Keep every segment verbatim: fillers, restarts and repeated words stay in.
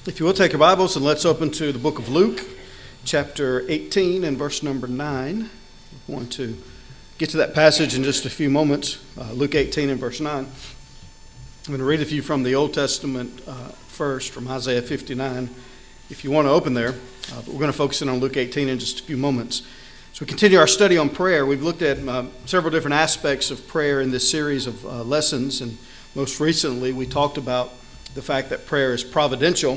If you will, take your Bibles and let's open to the book of Luke, chapter eighteen and verse number nine. I want to get to that passage in just a few moments. Uh, Luke eighteen and verse nine. I'm going to read a few from the Old Testament uh, first, from Isaiah fifty-nine. If you want to open there, uh, but we're going to focus in on Luke eighteen in just a few moments. As we continue our study on prayer, we've looked at uh, several different aspects of prayer in this series of uh, lessons, and most recently we talked about the fact that prayer is providential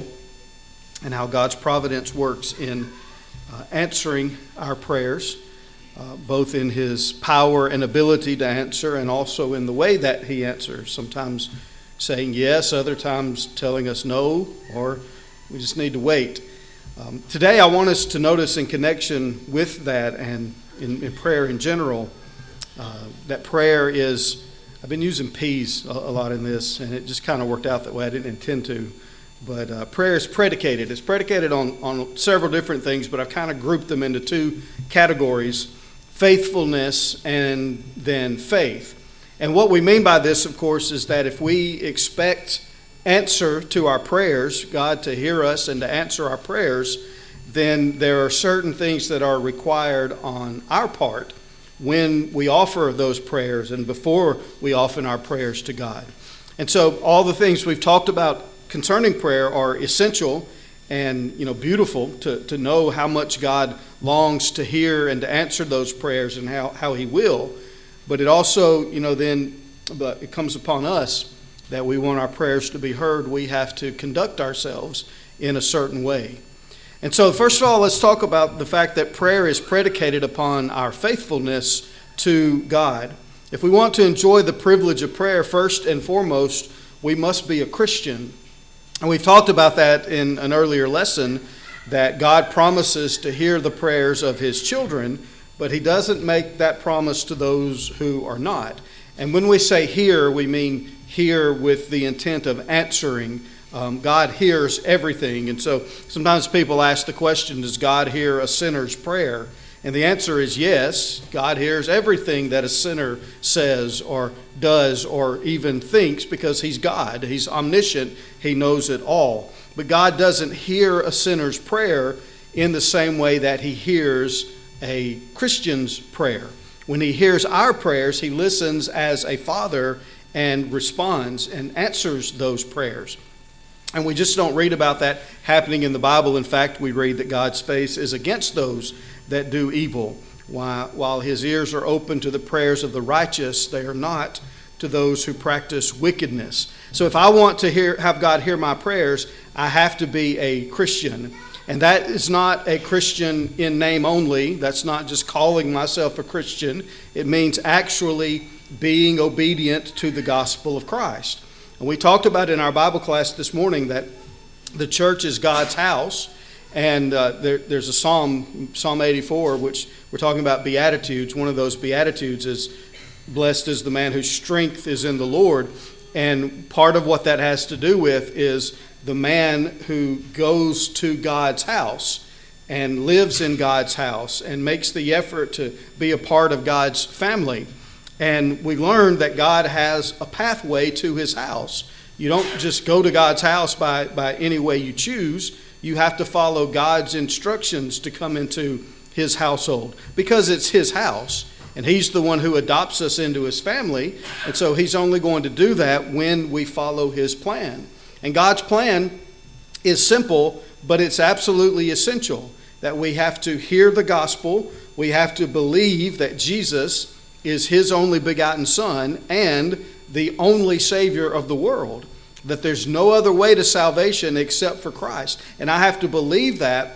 and how God's providence works in uh, answering our prayers, uh, both in His power and ability to answer and also in the way that He answers, sometimes saying yes, other times telling us no, or we just need to wait. Um, today I want us to notice in connection with that and in, in prayer in general, uh, that prayer is, I've been using P's a, a lot in this, and it just kind of worked out that way. I didn't intend to. But uh, prayer is predicated. It's predicated on, on several different things, but I've kind of grouped them into two categories, faithfulness and then faith. And what we mean by this, of course, is that if we expect answer to our prayers, God to hear us and to answer our prayers, then there are certain things that are required on our part when we offer those prayers and before we offer our prayers to God. And so all the things we've talked about concerning prayer are essential and, you know, beautiful to, to know how much God longs to hear and to answer those prayers and how, how He will. But it also, you know, then but it comes upon us that we want our prayers to be heard. We have to conduct ourselves in a certain way. And so first of all, let's talk about the fact that prayer is predicated upon our faithfulness to God. If we want to enjoy the privilege of prayer, first and foremost, we must be a Christian. And we've talked about that in an earlier lesson, that God promises to hear the prayers of His children, but He doesn't make that promise to those who are not. And when we say hear, we mean hear with the intent of answering. Um, God hears everything. And so sometimes people ask the question, does God hear a sinner's prayer? And the answer is yes. God hears everything that a sinner says or does or even thinks, because He's God. He's omniscient. He knows it all. But God doesn't hear a sinner's prayer in the same way that He hears a Christian's prayer. When He hears our prayers, He listens as a father and responds and answers those prayers. And we just don't read about that happening in the Bible. In fact, we read that God's face is against those that do evil. While His ears are open to the prayers of the righteous, they are not to those who practice wickedness. So if I want to hear, have God hear my prayers, I have to be a Christian. And that is not a Christian in name only. That's not just calling myself a Christian. It means actually being obedient to the gospel of Christ. And we talked about in our Bible class this morning that the church is God's house. And uh, there, there's a psalm, Psalm eighty-four, which we're talking about Beatitudes. One of those Beatitudes is, blessed is the man whose strength is in the Lord. And part of what that has to do with is the man who goes to God's house and lives in God's house and makes the effort to be a part of God's family. And we learned that God has a pathway to His house. You don't just go to God's house by, by any way you choose. You have to follow God's instructions to come into His household, because it's His house and He's the one who adopts us into His family. And so He's only going to do that when we follow His plan. And God's plan is simple, but it's absolutely essential that we have to hear the gospel. We have to believe that Jesus is His only begotten Son and the only Savior of the world, that there's no other way to salvation except for Christ. And I have to believe that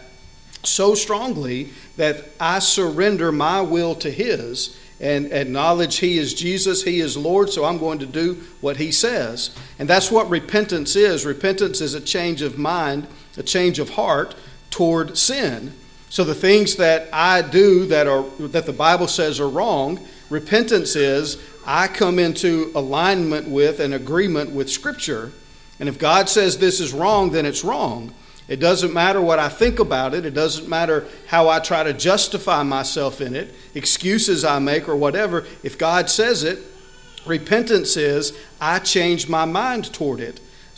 so strongly that I surrender my will to His and acknowledge He is Jesus, He is Lord, so I'm going to do what He says. And that's what repentance is. Repentance is a change of mind, a change of heart toward sin. So the things that I do that are that the Bible says are wrong, repentance is I come into alignment with and agreement with Scripture. And if God says this is wrong, then it's wrong. It doesn't matter what I think about it. It doesn't matter how I try to justify myself in it, excuses I make or whatever. If God says it, repentance is I change my mind toward it.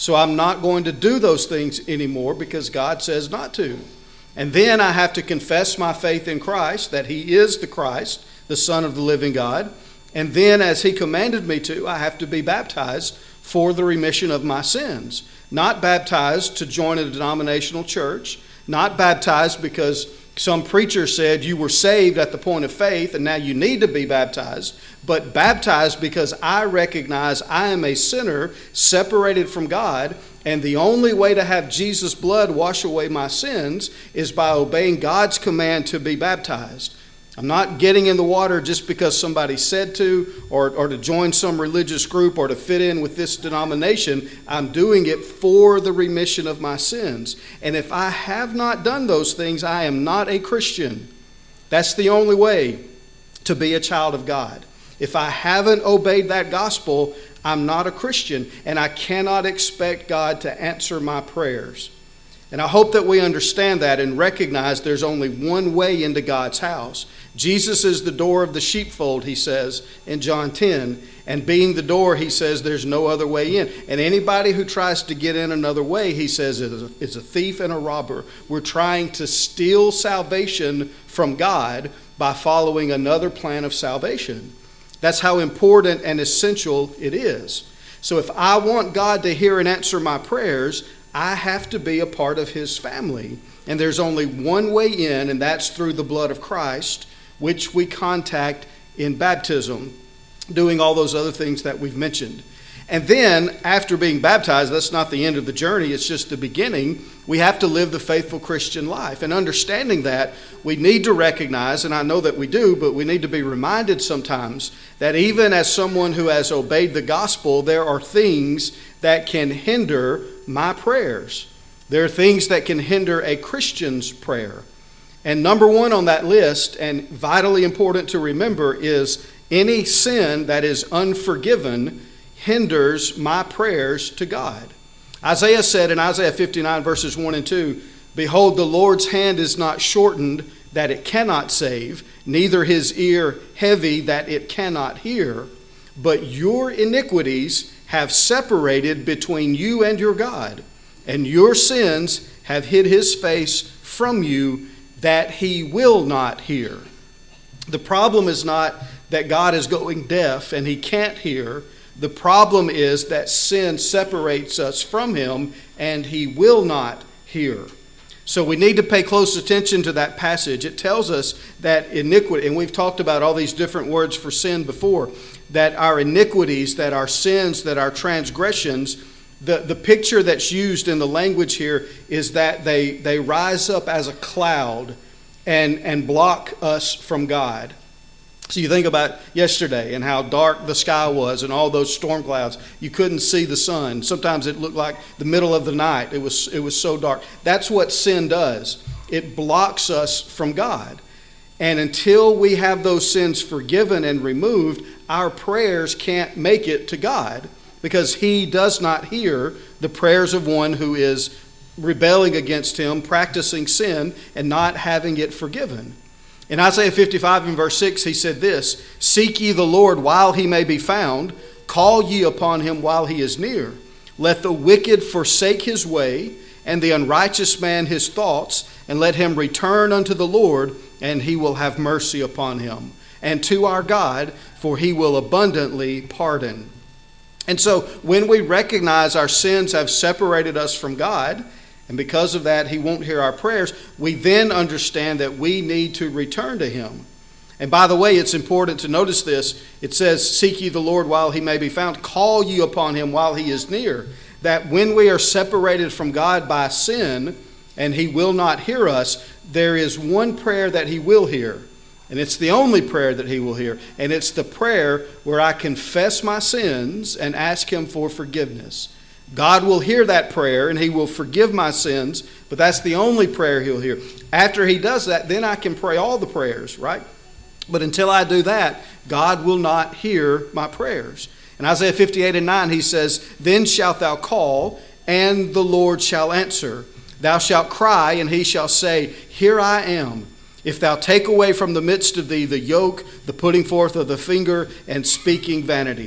So I'm not going to do those things anymore because God says not to. And then I have to confess my faith in Christ, that he is the Christ, the Son of the living God. And then, as he commanded me to, I have to be baptized for the remission of my sins. Not baptized to join a denominational church, not baptized because some preacher said you were saved at the point of faith and now you need to be baptized, but baptized because I recognize I am a sinner separated from God, and the only way to have Jesus' blood wash away my sins is by obeying God's command to be baptized. I'm not getting in the water just because somebody said to, or, or to join some religious group, or to fit in with this denomination. I'm doing it for the remission of my sins. And if I have not done those things, I am not a Christian. That's the only way to be a child of God. If I haven't obeyed that gospel, I'm not a Christian, and I cannot expect God to answer my prayers. And I hope that we understand that and recognize there's only one way into God's house. Jesus is the door of the sheepfold, he says in John ten. And being the door, he says there's no other way in. And anybody who tries to get in another way, he says, is a, is a thief and a robber. We're trying to steal salvation from God by following another plan of salvation. That's how important and essential it is. So if I want God to hear and answer my prayers, I have to be a part of his family. And there's only one way in, and that's through the blood of Christ, which we contact in baptism, doing all those other things that we've mentioned. And then, after being baptized, that's not the end of the journey, it's just the beginning. We have to live the faithful Christian life. And understanding that, we need to recognize, and I know that we do, but we need to be reminded sometimes that even as someone who has obeyed the gospel, there are things that can hinder my prayers. There are things that can hinder a Christian's prayer. And number one on that list, and vitally important to remember, is any sin that is unforgiven hinders my prayers to God. Isaiah said in Isaiah fifty-nine verses one and two, "Behold, the Lord's hand is not shortened that it cannot save, neither his ear heavy that it cannot hear. But your iniquities have separated between you and your God, and your sins have hid his face from you that he will not hear." The problem is not that God is going deaf and he can't hear. The problem is that sin separates us from him and he will not hear. So we need to pay close attention to that passage. It tells us that iniquity, and we've talked about all these different words for sin before, that our iniquities, that our sins, that our transgressions, the, the picture that's used in the language here is that they, they rise up as a cloud and, and block us from God. So you think about yesterday and how dark the sky was and all those storm clouds. You couldn't see the sun. Sometimes it looked like the middle of the night. It was, it was so dark. That's what sin does. It blocks us from God. And until we have those sins forgiven and removed, our prayers can't make it to God, because he does not hear the prayers of one who is rebelling against him, practicing sin, and not having it forgiven. In Isaiah fifty-five and verse six, he said this, "Seek ye the Lord while he may be found, call ye upon him while he is near. Let the wicked forsake his way, and the unrighteous man his thoughts, and let him return unto the Lord, and he will have mercy upon him, and to our God, for he will abundantly pardon." And so when we recognize our sins have separated us from God, and because of that he won't hear our prayers, we then understand that we need to return to him. And by the way, it's important to notice this. It says, "Seek ye the Lord while he may be found, call ye upon him while he is near." That when we are separated from God by sin and he will not hear us, there is one prayer that he will hear. And it's the only prayer that he will hear. And it's the prayer where I confess my sins and ask him for forgiveness. God will hear that prayer and he will forgive my sins, but that's the only prayer he'll hear. After he does that, then I can pray all the prayers, right? But until I do that, God will not hear my prayers. In Isaiah fifty-eight and nine, he says, "Then shalt thou call, and the Lord shall answer. Thou shalt cry, and he shall say, Here I am. If thou take away from the midst of thee the yoke, the putting forth of the finger, and speaking vanity."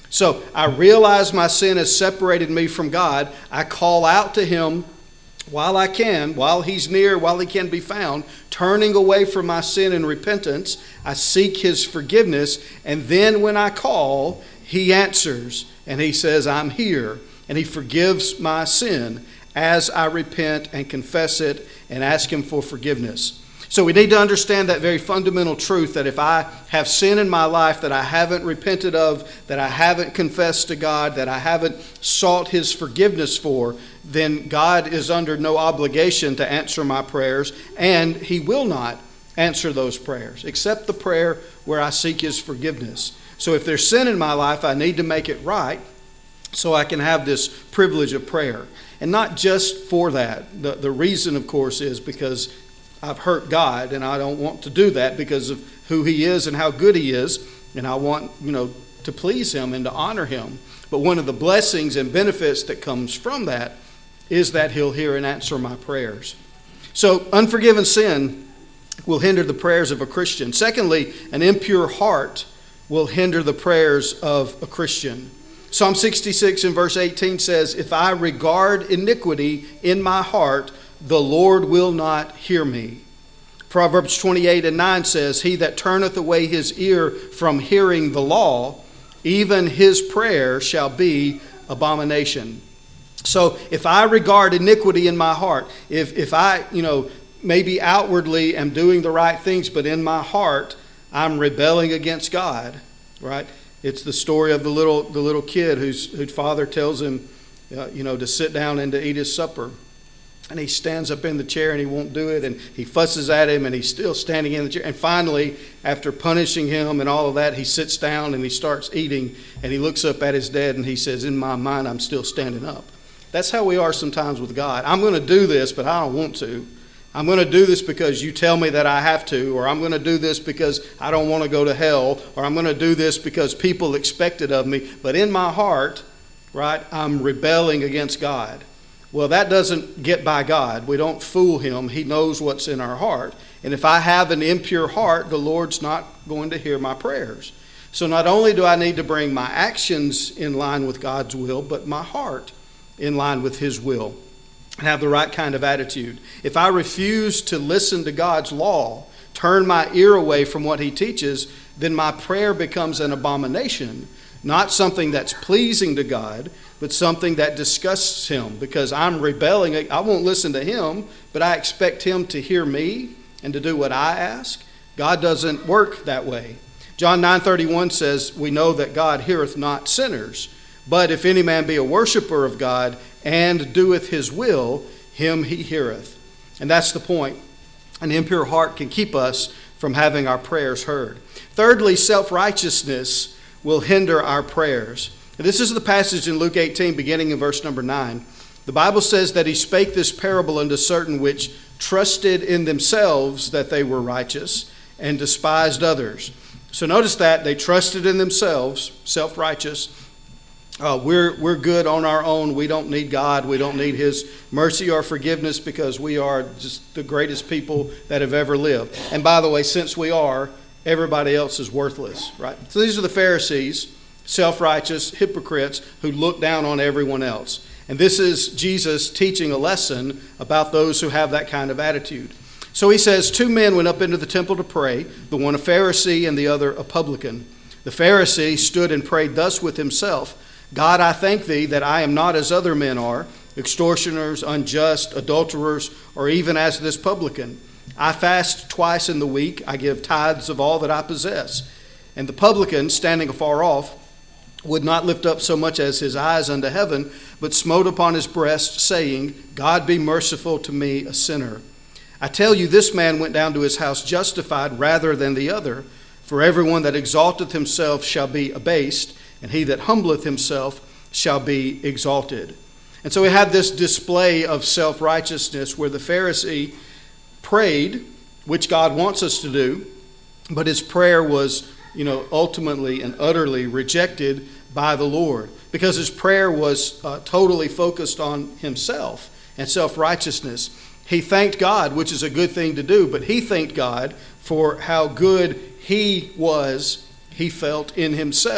So I realize my sin has separated me from God. I call out to him while I can, while he's near, while he can be found, turning away from my sin in repentance. I seek his forgiveness. And then when I call, he answers and he says, I'm here. And he forgives my sin as I repent and confess it and ask him for forgiveness. So we need to understand that very fundamental truth that if I have sin in my life that I haven't repented of, that I haven't confessed to God, that I haven't sought his forgiveness for, then God is under no obligation to answer my prayers, and he will not answer those prayers, except the prayer where I seek his forgiveness. So if there's sin in my life, I need to make it right so I can have this privilege of prayer. And not just for that. The, the reason, of course, is because I've hurt God, and I don't want to do that because of who he is and how good he is, and I want, you know, to please him and to honor him. But one of the blessings and benefits that comes from that is that he'll hear and answer my prayers. So unforgiven sin will hinder the prayers of a Christian. Secondly, an impure heart will hinder the prayers of a Christian. Psalm sixty-six in verse eighteen says, if I regard iniquity in my heart, the Lord will not hear me. Proverbs twenty-eight and nine says, he that turneth away his ear from hearing the law, even his prayer shall be abomination. So if I regard iniquity in my heart, if, if I, you know, maybe outwardly am doing the right things, but in my heart I'm rebelling against God, right? It's the story of the little the little kid whose whose father tells him, uh, you know, to sit down and to eat his supper. And he stands up in the chair and he won't do it. And he fusses at him and he's still standing in the chair. And finally, after punishing him and all of that, he sits down and he starts eating. And he looks up at his dad and he says, in my mind, I'm still standing up. That's how we are sometimes with God. I'm going to do this, but I don't want to. I'm going to do this because you tell me that I have to, or I'm going to do this because I don't want to go to hell, or I'm going to do this because people expect it of me. But in my heart, right, I'm rebelling against God. Well, that doesn't get by God. We don't fool him. He knows what's in our heart. And if I have an impure heart, the Lord's not going to hear my prayers. So not only do I need to bring my actions in line with God's will, but my heart in line with his will. And have the right kind of attitude. If I refuse to listen to God's law, turn my ear away from what he teaches, then my prayer becomes an abomination, not something that's pleasing to God, but something that disgusts him, because I'm rebelling. I won't listen to him, but I expect him to hear me and to do what I ask. God doesn't work that way. John nine thirty-one says, we know that God heareth not sinners, but if any man be a worshiper of God and doeth his will, him he heareth. And that's the point. An impure heart can keep us from having our prayers heard. Thirdly, self-righteousness will hinder our prayers. And this is the passage in Luke eighteen, beginning in verse number nine. The Bible says that he spake this parable unto certain which trusted in themselves that they were righteous and despised others. So notice that they trusted in themselves, self-righteous. Uh, we're we're good on our own. We don't need God. We don't need his mercy or forgiveness because we are just the greatest people that have ever lived. And by the way, since we are, everybody else is worthless, right? So these are the Pharisees, self-righteous hypocrites who look down on everyone else. And this is Jesus teaching a lesson about those who have that kind of attitude. So he says, two men went up into the temple to pray, the one a Pharisee and the other a publican. The Pharisee stood and prayed thus with himself, God, I thank thee that I am not as other men are, extortioners, unjust, adulterers, or even as this publican. I fast twice in the week. I give tithes of all that I possess. And the publican, standing afar off, would not lift up so much as his eyes unto heaven, but smote upon his breast, saying, God be merciful to me, a sinner. I tell you, this man went down to his house justified rather than the other. For everyone that exalteth himself shall be abased, and he that humbleth himself shall be exalted. And so we had this display of self-righteousness where the Pharisee prayed, which God wants us to do, but his prayer was, you know, ultimately and utterly rejected by the Lord because his prayer was uh, totally focused on himself and self-righteousness. He thanked God, which is a good thing to do, but he thanked God for how good he was, he felt in himself.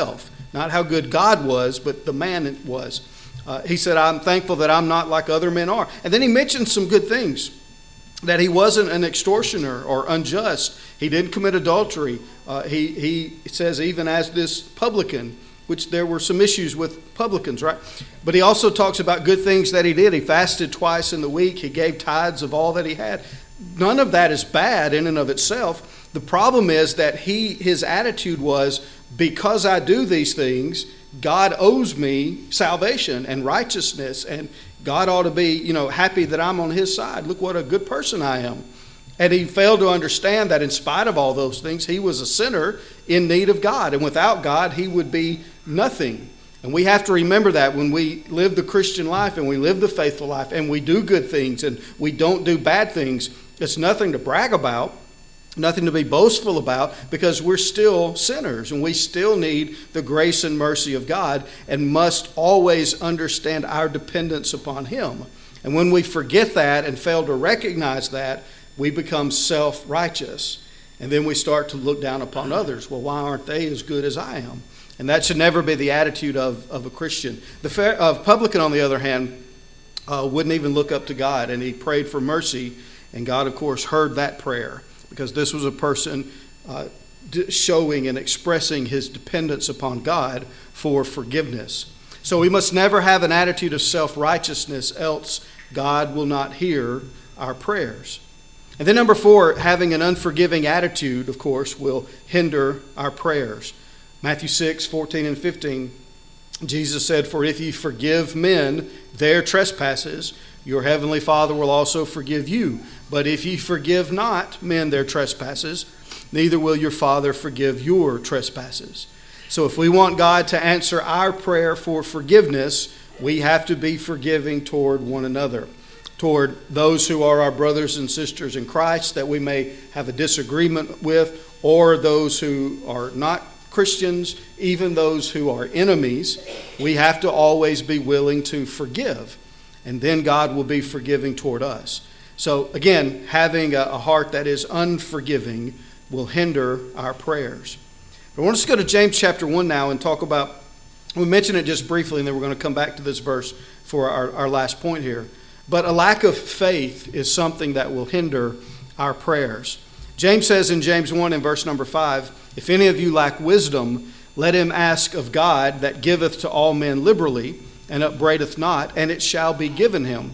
Not how good God was, but the man was. Uh, he said, I'm thankful that I'm not like other men are. And then he mentioned some good things. That he wasn't an extortioner or unjust. He didn't commit adultery. Uh, he, he says even as this publican, which there were some issues with publicans, right? But he also talks about good things that he did. He fasted twice in the week. He gave tithes of all that he had. None of that is bad in and of itself. The problem is that he his attitude was, because I do these things, God owes me salvation and righteousness, and God ought to be, you know, happy that I'm on his side. Look what a good person I am. And he failed to understand that in spite of all those things, he was a sinner in need of God. And without God, he would be nothing. And we have to remember that when we live the Christian life and we live the faithful life and we do good things and we don't do bad things, it's nothing to brag about. Nothing to be boastful about, because we're still sinners and we still need the grace and mercy of God and must always understand our dependence upon him. And when we forget that and fail to recognize that, we become self-righteous. And then we start to look down upon others. Well, why aren't they as good as I am? And that should never be the attitude of, of a Christian. The fair, uh, publican, on the other hand, uh, wouldn't even look up to God, and he prayed for mercy. And God, of course, heard that prayer, because this was a person uh, showing and expressing his dependence upon God for forgiveness. So we must never have an attitude of self-righteousness, else God will not hear our prayers. And then number four, having an unforgiving attitude, of course, will hinder our prayers. Matthew six, fourteen and fifteen, Jesus said, "For if ye forgive men their trespasses, your heavenly Father will also forgive you. But if ye forgive not men their trespasses, neither will your Father forgive your trespasses." So if we want God to answer our prayer for forgiveness, we have to be forgiving toward one another, toward those who are our brothers and sisters in Christ that we may have a disagreement with, or those who are not Christians, even those who are enemies. We have to always be willing to forgive. And then God will be forgiving toward us. So again, having a heart that is unforgiving will hinder our prayers. I want us to go to James chapter one now and talk about, we mentioned it just briefly, and then we're going to come back to this verse for our, our last point here. But a lack of faith is something that will hinder our prayers. James says in James one in verse number five, "If any of you lack wisdom, let him ask of God that giveth to all men liberally, and upbraideth not, and it shall be given him.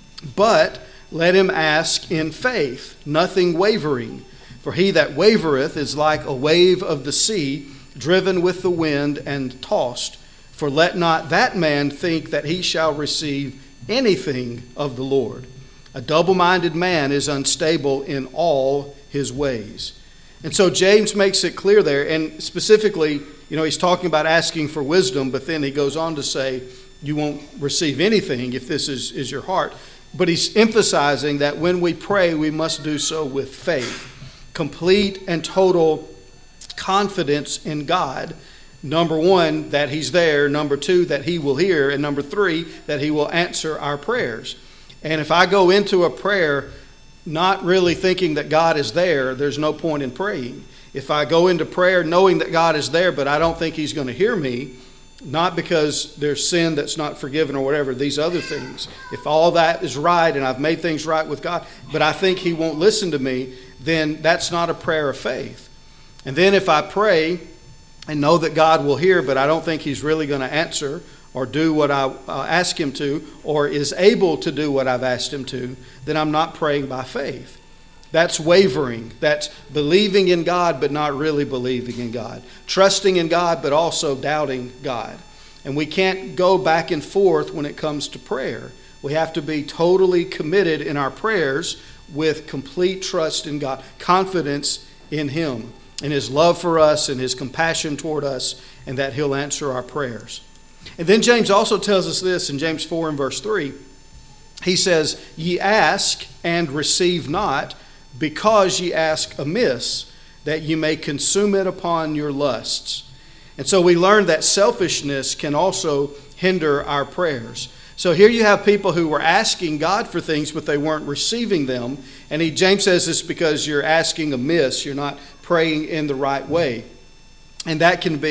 But let him ask in faith, nothing wavering. For he that wavereth is like a wave of the sea, driven with the wind and tossed. For let not that man think that he shall receive anything of the Lord. A double-minded man is unstable in all his ways." And so James makes it clear there, and specifically, you know, he's talking about asking for wisdom, but then he goes on to say, you won't receive anything if this is, is your heart. But he's emphasizing that when we pray, we must do so with faith. Complete and total confidence in God. Number one, that he's there. Number two, that he will hear. And number three, that he will answer our prayers. And if I go into a prayer not really thinking that God is there, there's no point in praying. If I go into prayer knowing that God is there, but I don't think he's going to hear me, not because there's sin that's not forgiven or whatever, these other things. If all that is right and I've made things right with God, but I think he won't listen to me, then that's not a prayer of faith. And then if I pray and know that God will hear, but I don't think he's really going to answer or do what I uh, ask him to, or is able to do what I've asked him to, then I'm not praying by faith. That's wavering. That's believing in God, but not really believing in God. Trusting in God, but also doubting God. And we can't go back and forth when it comes to prayer. We have to be totally committed in our prayers with complete trust in God, confidence in him, and his love for us and his compassion toward us, and that he'll answer our prayers. And then James also tells us this in James four and verse three. He says, "Ye ask and receive not, because ye ask amiss, that ye may consume it upon your lusts." And so we learn that selfishness can also hinder our prayers. So here you have people who were asking God for things, but they weren't receiving them. And he, James says this because you're asking amiss. You're not praying in the right way. And that can be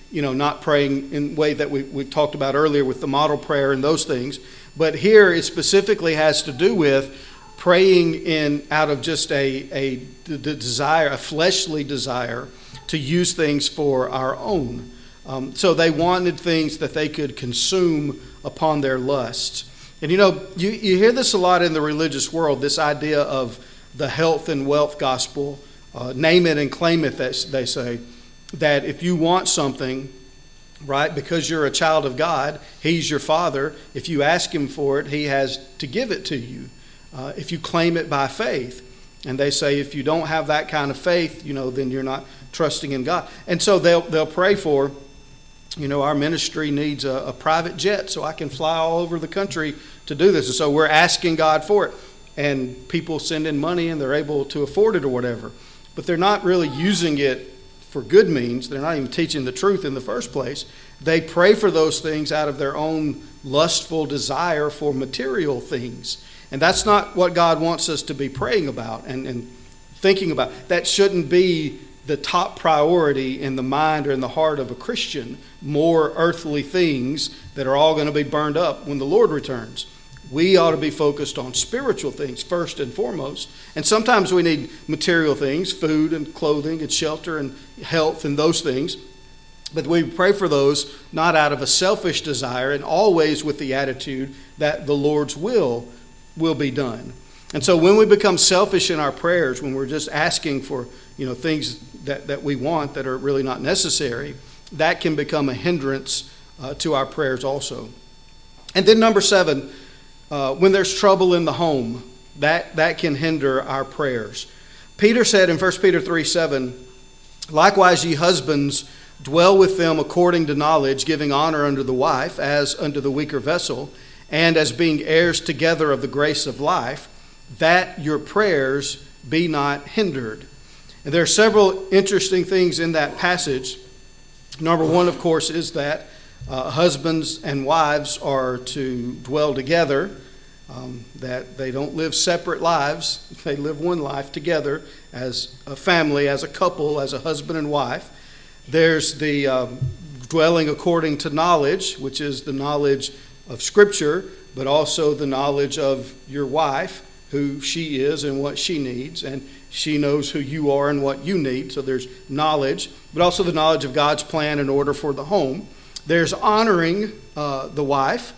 you know, not praying in the way that we, we talked about earlier with the model prayer and those things. But here it specifically has to do with praying in out of just a, a the desire, a fleshly desire to use things for our own. Um, so they wanted things that they could consume upon their lusts. And you know, you, you hear this a lot in the religious world, this idea of the health and wealth gospel. Uh, name it and claim it, that they say. That if you want something, right, because you're a child of God, He's your Father. If you ask Him for it, He has to give it to you. Uh, if you claim it by faith. And they say if you don't have that kind of faith, you know, then you're not trusting in God. And so they'll they'll pray for, you know, our ministry needs a, a private jet so I can fly all over the country to do this. And so we're asking God for it. And people send in money and they're able to afford it or whatever. But they're not really using it for good means. They're not even teaching the truth in the first place. They pray for those things out of their own lustful desire for material things. And that's not what God wants us to be praying about and, and thinking about. That shouldn't be the top priority in the mind or in the heart of a Christian. More earthly things that are all going to be burned up when the Lord returns. We ought to be focused on spiritual things first and foremost. And sometimes we need material things, food and clothing and shelter and health and those things. But we pray for those not out of a selfish desire and always with the attitude that the Lord's will will be done. And so when we become selfish in our prayers, when we're just asking for, you know, things that, that we want that are really not necessary, that can become a hindrance uh, to our prayers also. And then number seven, Uh, when there's trouble in the home, that, that can hinder our prayers. Peter said in First Peter three seven, likewise ye husbands, dwell with them according to knowledge, giving honor unto the wife as unto the weaker vessel, and as being heirs together of the grace of life, that your prayers be not hindered. And there are several interesting things in that passage. Number one, of course, is that Uh, husbands and wives are to dwell together, um, that they don't live separate lives. They live one life together as a family, as a couple, as a husband and wife. There's the um, dwelling according to knowledge, which is the knowledge of Scripture, but also the knowledge of your wife, who she is and what she needs, and she knows who you are and what you need. So there's knowledge, but also the knowledge of God's plan and order for the home. There's honoring uh, the wife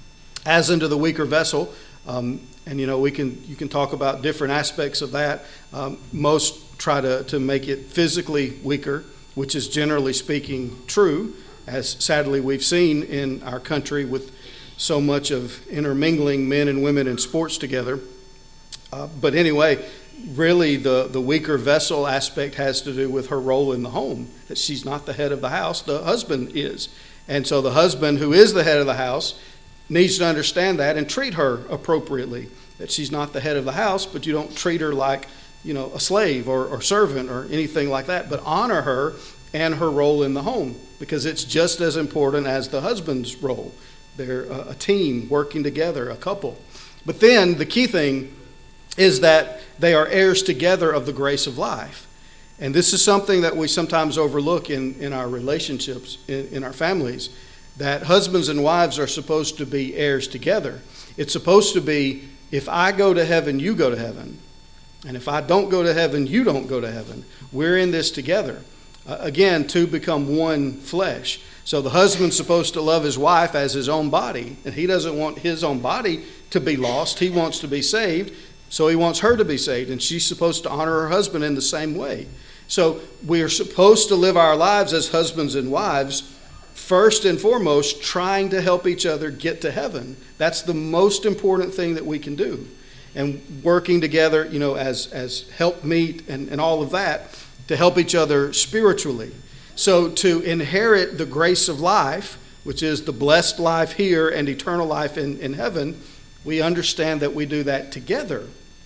as unto the weaker vessel. Um, and, you know, we can you can talk about different aspects of that. Um, most try to, to make it physically weaker, which is generally speaking true, as sadly we've seen in our country with so much of intermingling men and women in sports together. Uh, but anyway, really the, the weaker vessel aspect has to do with her role in the home, that she's not the head of the house, the husband is. And so the husband, who is the head of the house, needs to understand that and treat her appropriately, that she's not the head of the house, but you don't treat her like, you know, a slave or, or servant or anything like that, but honor her and her role in the home, because it's just as important as the husband's role. They're a, a team working together, a couple. But then the key thing is that they are heirs together of the grace of life. And this is something that we sometimes overlook in, in our relationships, in, in our families, that husbands and wives are supposed to be heirs together. It's supposed to be, if I go to heaven, you go to heaven. And if I don't go to heaven, you don't go to heaven. We're in this together. Uh, again, two become one flesh. So the husband's supposed to love his wife as his own body, and he doesn't want his own body to be lost. He wants to be saved, so he wants her to be saved, and she's supposed to honor her husband in the same way. So we are supposed to live our lives as husbands and wives, first and foremost, trying to help each other get to heaven. That's the most important thing that we can do. And working together, you know, as, as helpmeet and, and all of that, to help each other spiritually. So to inherit the grace of life, which is the blessed life here and eternal life in, in heaven, we understand that we do that together.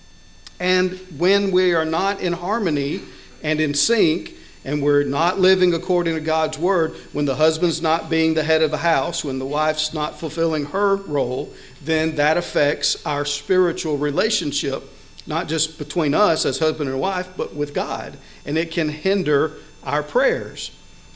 And when we are not in harmony and in sync, and we're not living according to God's word, when the husband's not being the head of the house, when the wife's not fulfilling her role, then that affects our spiritual relationship, not just between us as husband and wife, but with God. And it can hinder our prayers.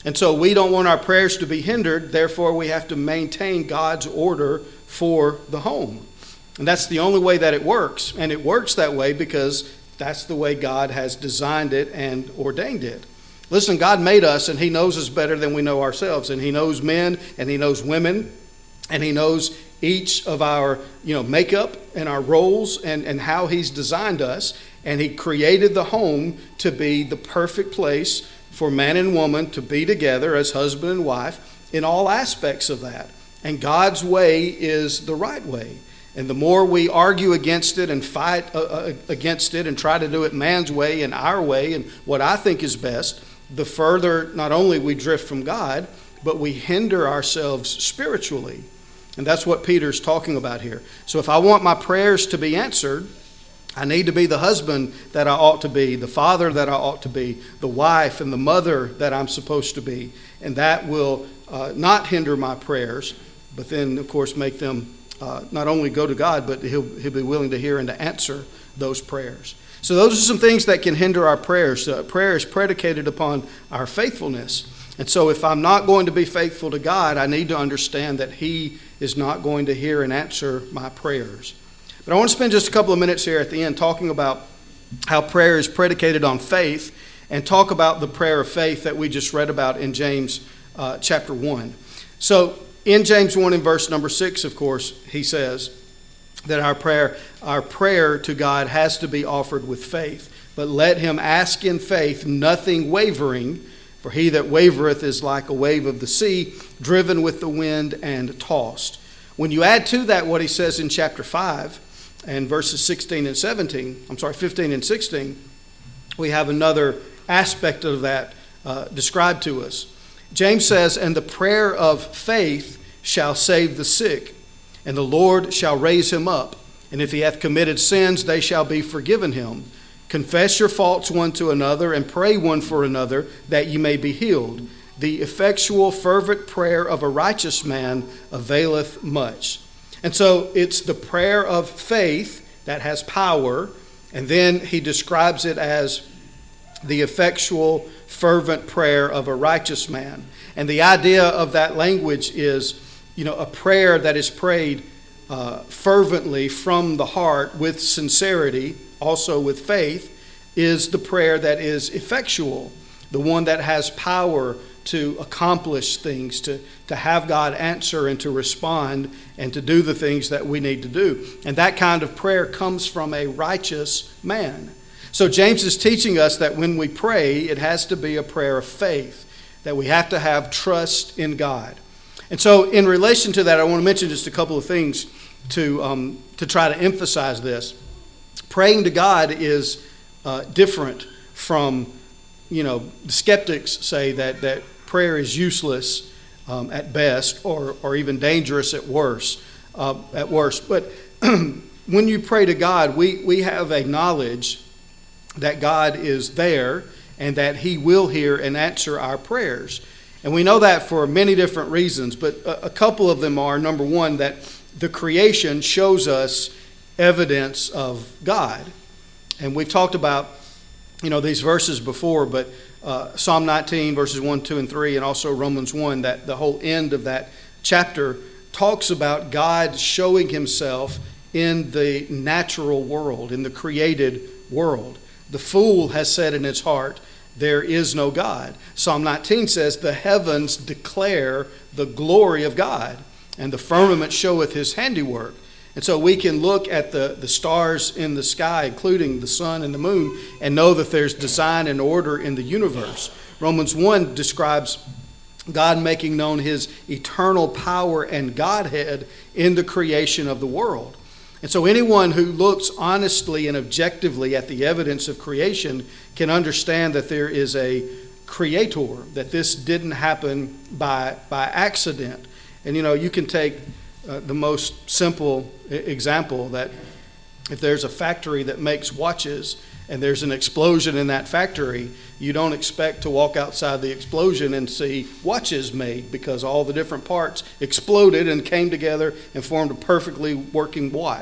And so we don't want our prayers to be hindered. Therefore, we have to maintain God's order for the home. And that's the only way that it works. And it works that way because that's the way God has designed it and ordained it. Listen, God made us, and he knows us better than we know ourselves. And he knows men, and he knows women, and he knows each of our, you know, makeup and our roles and, and how he's designed us. And he created the home to be the perfect place for man and woman to be together as husband and wife in all aspects of that. And God's way is the right way. And the more we argue against it and fight uh, against it and try to do it man's way and our way and what I think is best, the further not only we drift from God, but we hinder ourselves spiritually. And that's what Peter's talking about here. So if I want my prayers to be answered, I need to be the husband that I ought to be, the father that I ought to be, the wife and the mother that I'm supposed to be. And that will uh, not hinder my prayers, but then, of course, make them uh, not only go to God, but he'll, he'll be willing to hear and to answer those prayers. So those are some things that can hinder our prayers. Uh, prayer is predicated upon our faithfulness. And so if I'm not going to be faithful to God, I need to understand that he is not going to hear and answer my prayers. But I want to spend just a couple of minutes here at the end talking about how prayer is predicated on faith and talk about the prayer of faith that we just read about in James uh, chapter one. So in James one in verse number six, of course, he says that our prayer, our prayer to God has to be offered with faith. But let him ask in faith, nothing wavering, for he that wavereth is like a wave of the sea, driven with the wind and tossed. When you add to that what he says in chapter five, and verses sixteen and seventeen, I'm sorry, fifteen and sixteen, we have another aspect of that uh, described to us. James says, and the prayer of faith shall save the sick, and the Lord shall raise him up. And if he hath committed sins, they shall be forgiven him. Confess your faults one to another, and pray one for another, that ye may be healed. The effectual, fervent prayer of a righteous man availeth much. And so it's the prayer of faith that has power, and then he describes it as the effectual, fervent prayer of a righteous man. And the idea of that language is, you know, a prayer that is prayed uh, fervently from the heart with sincerity, also with faith, is the prayer that is effectual, the one that has power to accomplish things, to, to have God answer and to respond and to do the things that we need to do. And that kind of prayer comes from a righteous man. So James is teaching us that when we pray, it has to be a prayer of faith, that we have to have trust in God. And so in relation to that, I want to mention just a couple of things to, um, to try to emphasize this. Praying to God is uh, different from, you know, the skeptics say that, that prayer is useless um, at best, or, or even dangerous at worst. Uh, at worst. But when you pray to God, we, we have a knowledge that God is there and that he will hear and answer our prayers. And we know that for many different reasons, but a, a couple of them are, number one, that the creation shows us evidence of God. And we've talked about, you know, these verses before, but uh, Psalm nineteen, verses one, two, and three, and also Romans one, that the whole end of that chapter talks about God showing himself in the natural world, in the created world. The fool has said in his heart, there is no God. Psalm nineteen says, the heavens declare the glory of God, and the firmament showeth his handiwork. And so we can look at the, the stars in the sky, including the sun and the moon, and know that there's design and order in the universe. Romans one describes God making known his eternal power and Godhead in the creation of the world. And so anyone who looks honestly and objectively at the evidence of creation can understand that there is a creator, that this didn't happen by, by accident. And, you know, you can take uh, the most simple example, that if there's a factory that makes watches and there's an explosion in that factory, you don't expect to walk outside the explosion and see watches made, because all the different parts exploded and came together and formed a perfectly working watch.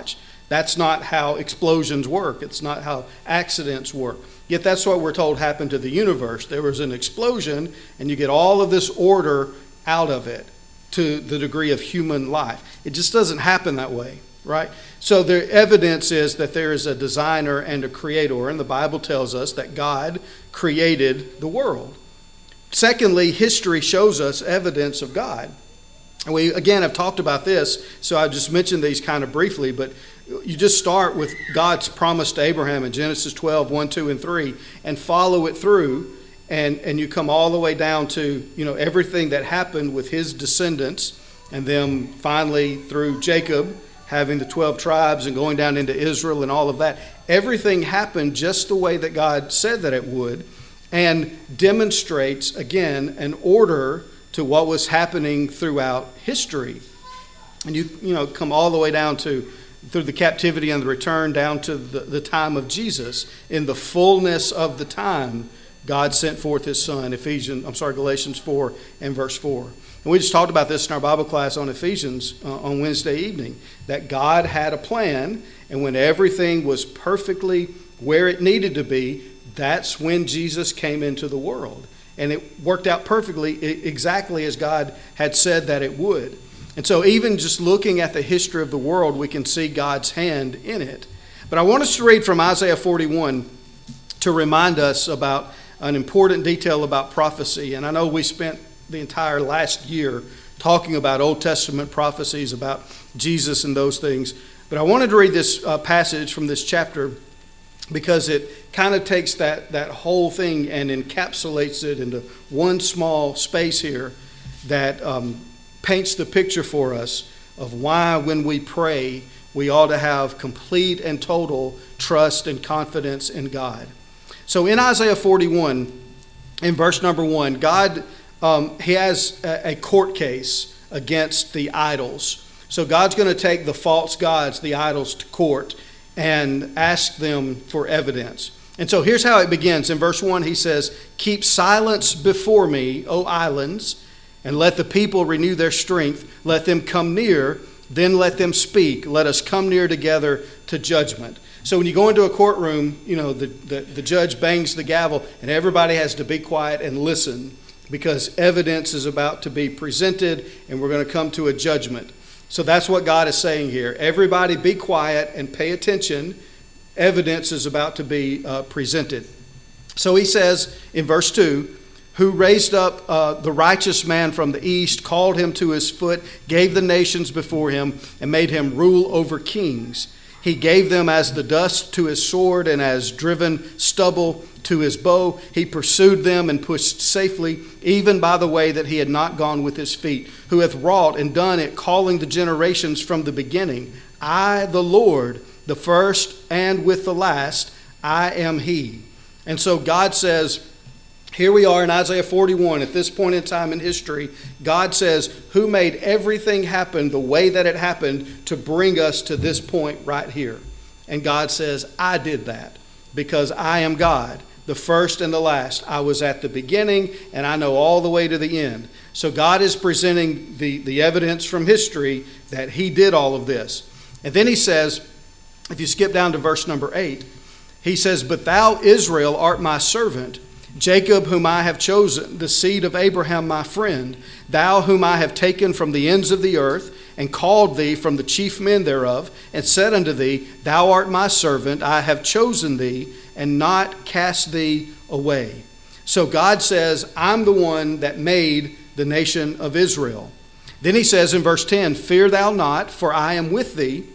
That's not how explosions work. It's not how accidents work. Yet that's what we're told happened to the universe. There was an explosion, and you get all of this order out of it to the degree of human life. It just doesn't happen that way, right? So the evidence is that there is a designer and a creator, and the Bible tells us that God created the world. Secondly, history shows us evidence of God. And we, again, have talked about this, so I just mentioned these kind of briefly, but you just start with God's promise to Abraham in Genesis twelve, one, two, and three, and follow it through, and, and you come all the way down to, you know, everything that happened with his descendants, and then finally through Jacob having the twelve tribes and going down into Israel and all of that. Everything happened just the way that God said that it would, and demonstrates, again, an order to what was happening throughout history. And you, you know, come all the way down to through the captivity and the return down to the, the time of Jesus. In the fullness of the time, God sent forth his son, Ephesians, I'm sorry, Galatians four and verse four. And we just talked about this in our Bible class on Ephesians uh, on Wednesday evening, that God had a plan, and when everything was perfectly where it needed to be, that's when Jesus came into the world. And it worked out perfectly, exactly as God had said that it would. And so even just looking at the history of the world, we can see God's hand in it. But I want us to read from Isaiah forty-one to remind us about an important detail about prophecy. And I know we spent the entire last year talking about Old Testament prophecies about Jesus and those things. But I wanted to read this uh, passage from this chapter because it kind of takes that, that whole thing and encapsulates it into one small space here that um, paints the picture for us of why when we pray, we ought to have complete and total trust and confidence in God. So in Isaiah forty-one, in verse number one, God, um, he has a, a court case against the idols. So God's going to take the false gods, the idols, to court and ask them for evidence. And so here's how it begins. In verse one, he says, "Keep silence before me, O islands, and let the people renew their strength. Let them come near, then let them speak. Let us come near together to judgment." So when you go into a courtroom, you know, the, the, the judge bangs the gavel and everybody has to be quiet and listen because evidence is about to be presented and we're going to come to a judgment. So that's what God is saying here. Everybody be quiet and pay attention. Evidence is about to be uh, presented. So he says in verse two, "Who raised up uh, the righteous man from the east, called him to his foot, gave the nations before him, and made him rule over kings. He gave them as the dust to his sword, and as driven stubble to his bow. He pursued them and pushed safely, even by the way that he had not gone with his feet. Who hath wrought and done it, calling the generations from the beginning. I, the Lord, the first and with the last, I am he." And so God says, here we are in Isaiah forty-one. At this point in time in history, God says, who made everything happen the way that it happened to bring us to this point right here? And God says, I did that because I am God, the first and the last. I was at the beginning and I know all the way to the end. So God is presenting the, the evidence from history that he did all of this. And then he says, if you skip down to verse number eight, he says, "But thou, Israel, art my servant, Jacob, whom I have chosen, the seed of Abraham my friend, thou whom I have taken from the ends of the earth, and called thee from the chief men thereof, and said unto thee, Thou art my servant, I have chosen thee, and not cast thee away." So God says, I'm the one that made the nation of Israel. Then he says in verse ten, "Fear thou not, for I am with thee.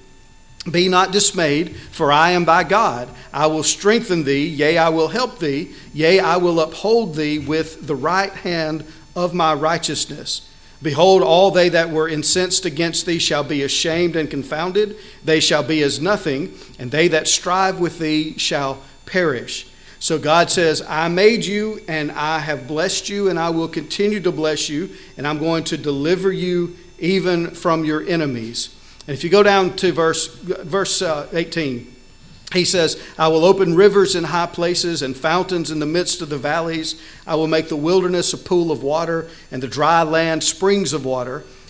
Be not dismayed, for I am thy God. I will strengthen thee, yea, I will help thee, yea, I will uphold thee with the right hand of my righteousness. Behold, all they that were incensed against thee shall be ashamed and confounded. They shall be as nothing, and they that strive with thee shall perish." So God says, I made you, and I have blessed you, and I will continue to bless you, and I'm going to deliver you even from your enemies. And if you go down to verse verse uh, eighteen, he says, "I will open rivers in high places and fountains in the midst of the valleys. I will make the wilderness a pool of water and the dry land springs of water.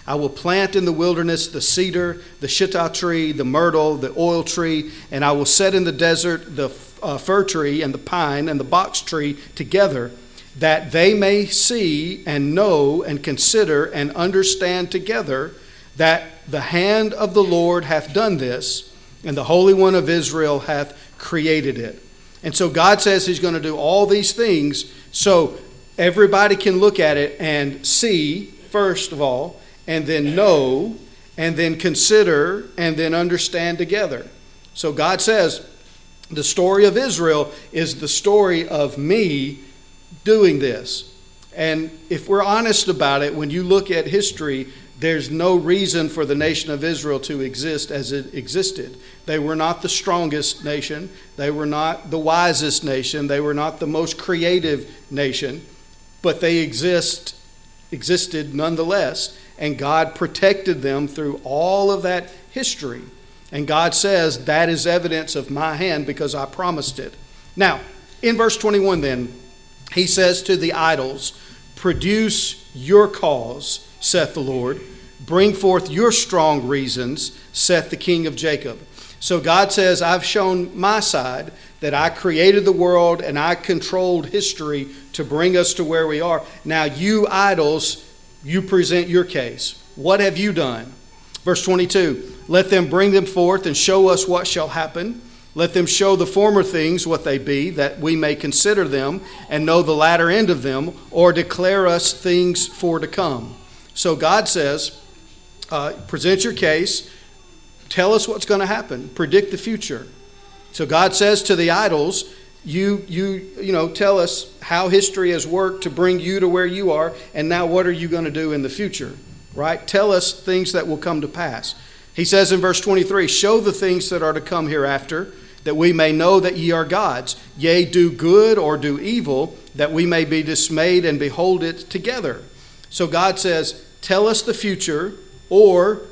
I will plant in the wilderness the cedar, the shittah tree, the myrtle, the oil tree, and I will set in the desert the uh, fir tree and the pine and the box tree together, that they may see and know and consider and understand together that the hand of the Lord hath done this, and the Holy One of Israel hath created it. And so God says he's going to do all these things so everybody can look at it and see, first of all, and then know, and then consider, and then understand together. So God says the story of Israel is the story of me doing this. And if we're honest about it, when you look at history, there's no reason for the nation of Israel to exist as it existed. They were not the strongest nation. They were not the wisest nation. They were not the most creative nation. But they exist, existed nonetheless. And God protected them through all of that history. And God says, that is evidence of my hand because I promised it. Now, in verse twenty-one then, he says to the idols, produce your cause, saith the Lord. Bring forth your strong reasons, saith the King of Jacob. So God says, I've shown my side, that I created the world and I controlled history to bring us to where we are. Now you idols, you present your case. What have you done? Verse twenty-two, let them bring them forth and show us what shall happen. Let them show the former things what they be, that we may consider them and know the latter end of them, or declare us things for to come. So God says, uh, present your case, tell us what's going to happen, predict the future. So God says to the idols, you, you, you know, tell us how history has worked to bring you to where you are, and now what are you going to do in the future, right? Tell us things that will come to pass. He says in verse twenty-three, show the things that are to come hereafter, that we may know that ye are gods. Yea, do good or do evil, that we may be dismayed and behold it together. So God says, tell us the future, or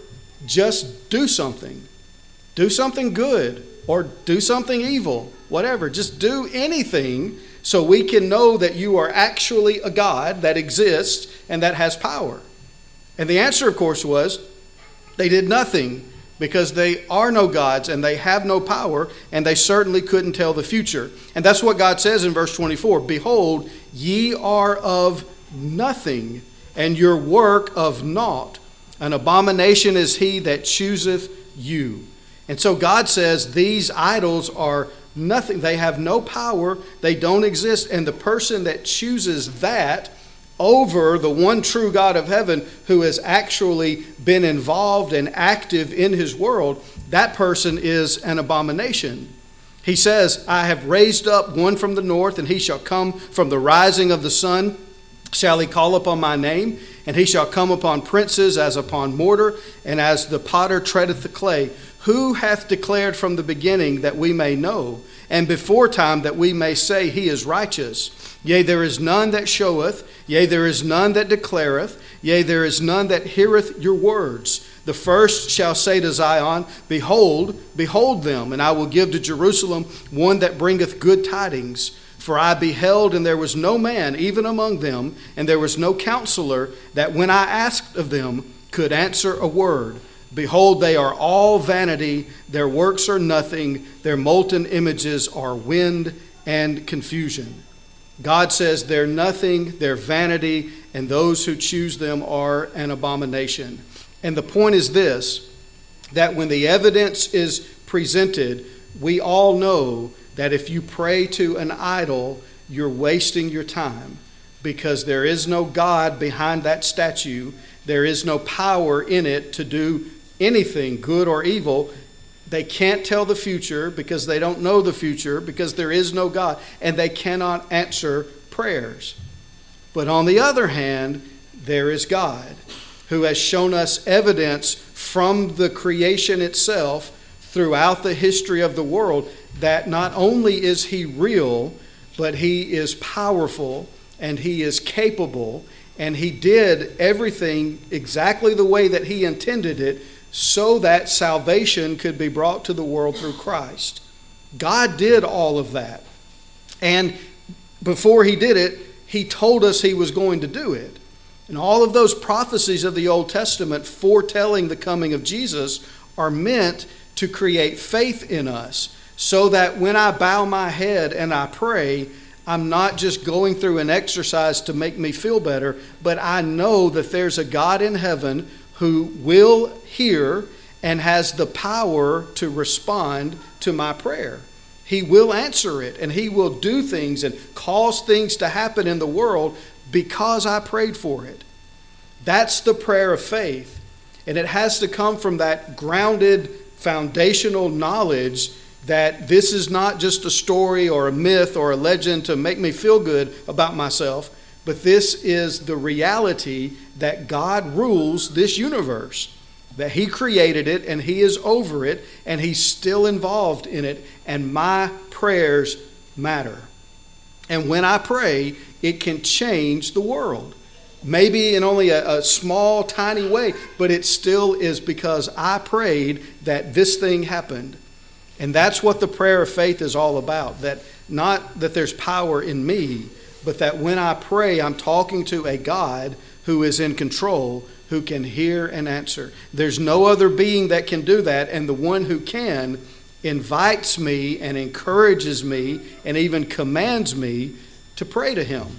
just do something. Do something good, or do something evil, whatever. Just do anything so we can know that you are actually a God that exists and that has power. And the answer, of course, was they did nothing, because they are no gods and they have no power, and they certainly couldn't tell the future. And that's what God says in verse twenty-four. Behold, ye are of nothing, and your work of naught. An abomination is he that chooseth you. And so God says these idols are nothing. They have no power. They don't exist. And the person that chooses that over the one true God of heaven, who has actually been involved and active in his world, that person is an abomination. He says, I have raised up one from the north, and he shall come from the rising of the sun. Shall he call upon my name? And he shall come upon princes as upon mortar, and as the potter treadeth the clay. Who hath declared from the beginning that we may know, and before time that we may say he is righteous? Yea, there is none that showeth, yea, there is none that declareth, yea, there is none that heareth your words. The first shall say to Zion, Behold, behold them, and I will give to Jerusalem one that bringeth good tidings. For I beheld, and there was no man even among them, and there was no counselor, that when I asked of them could answer a word. Behold, they are all vanity, their works are nothing, their molten images are wind and confusion. God says they're nothing, they're vanity, and those who choose them are an abomination. And the point is this, that when the evidence is presented, we all know that if you pray to an idol, you're wasting your time, because there is no God behind that statue. There is no power in it to do anything, good or evil. They can't tell the future because they don't know the future, because there is no God, and they cannot answer prayers. But on the other hand, there is God, who has shown us evidence from the creation itself throughout the history of the world that not only is he real, but he is powerful and he is capable, and he did everything exactly the way that he intended it, so that salvation could be brought to the world through Christ. God did all of that. And before he did it, he told us he was going to do it. And all of those prophecies of the Old Testament foretelling the coming of Jesus are meant to create faith in us, so that when I bow my head and I pray, I'm not just going through an exercise to make me feel better, but I know that there's a God in heaven who will hear and has the power to respond to my prayer. He will answer it, and He will do things and cause things to happen in the world because I prayed for it. That's the prayer of faith. And it has to come from that grounded foundational knowledge that this is not just a story or a myth or a legend to make me feel good about myself, but this is the reality that God rules this universe, that He created it and He is over it and He's still involved in it, and my prayers matter. And when I pray, it can change the world. Maybe in only a, a small, tiny way, but it still is because I prayed that this thing happened. And that's what the prayer of faith is all about. That not that there's power in me, but that when I pray, I'm talking to a God who is in control, who can hear and answer. There's no other being that can do that, and the one who can invites me and encourages me and even commands me to pray to Him.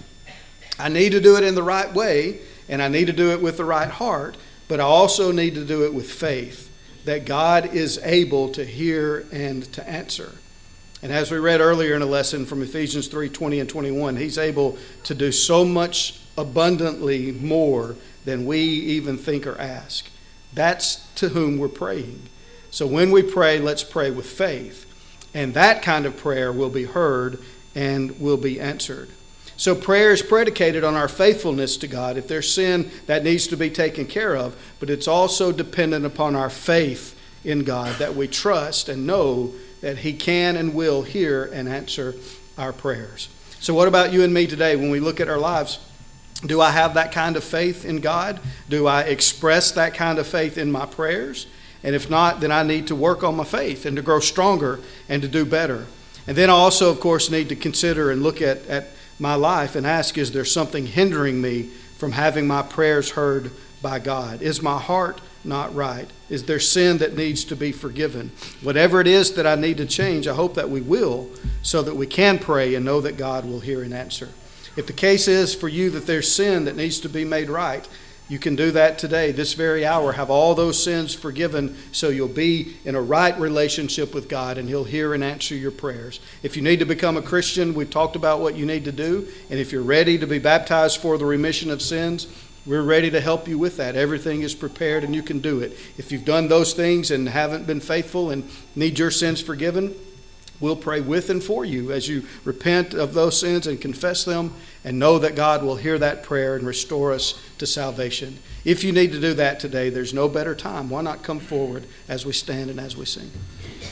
I need to do it in the right way, and I need to do it with the right heart, but I also need to do it with faith that God is able to hear and to answer. And as we read earlier in a lesson from Ephesians three twenty and twenty-one, He's able to do so much abundantly more than we even think or ask. That's to whom we're praying. So when we pray, let's pray with faith. And that kind of prayer will be heard and will be answered. So prayer is predicated on our faithfulness to God. If there's sin, that needs to be taken care of. But it's also dependent upon our faith in God, that we trust and know that He can and will hear and answer our prayers. So what about you and me today when we look at our lives? Do I have that kind of faith in God? Do I express that kind of faith in my prayers? And if not, then I need to work on my faith and to grow stronger and to do better. And then I also, of course, need to consider and look at, at my life and ask, is there something hindering me from having my prayers heard by God? Is my heart not right? Is there sin that needs to be forgiven? Whatever it is that I need to change, I hope that we will, so that we can pray and know that God will hear and answer. If the case is for you that there's sin that needs to be made right, you can do that today, this very hour. Have all those sins forgiven so you'll be in a right relationship with God and He'll hear and answer your prayers. If you need to become a Christian, we've talked about what you need to do. And if you're ready to be baptized for the remission of sins, we're ready to help you with that. Everything is prepared and you can do it. If you've done those things and haven't been faithful and need your sins forgiven, we'll pray with and for you as you repent of those sins and confess them and know that God will hear that prayer and restore us to salvation. If you need to do that today, there's no better time. Why not come forward as we stand and as we sing?